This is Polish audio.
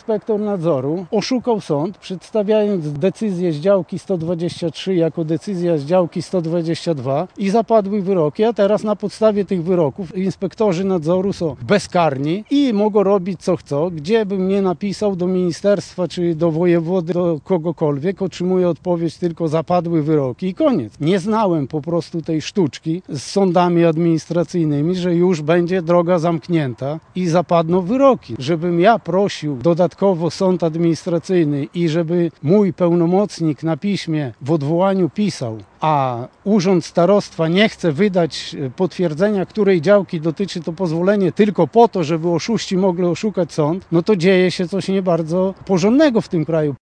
inspektor nadzoru oszukał sąd, przedstawiając decyzję z działki 123 jako decyzja z działki 122 i zapadły wyroki, a teraz na podstawie tych wyroków inspektorzy nadzoru są bezkarni i mogą robić co chcą. Gdzie bym nie napisał do ministerstwa czy do wojewody, do kogokolwiek, otrzymuję odpowiedź tylko zapadły wyroki i koniec. Nie znałem po prostu tej sztuczki z sądami administracyjnymi, że już będzie droga zamknięta i zapadną wyroki. Żebym ja prosił dodatkowo sąd administracyjny i żeby mój pełnomocnik na piśmie w odwołaniu pisał, a urząd starostwa nie chce wydać potwierdzenia, której działki dotyczy to pozwolenie tylko po to, żeby oszuści mogli oszukać sąd, no to dzieje się coś nie bardzo porządnego w tym kraju.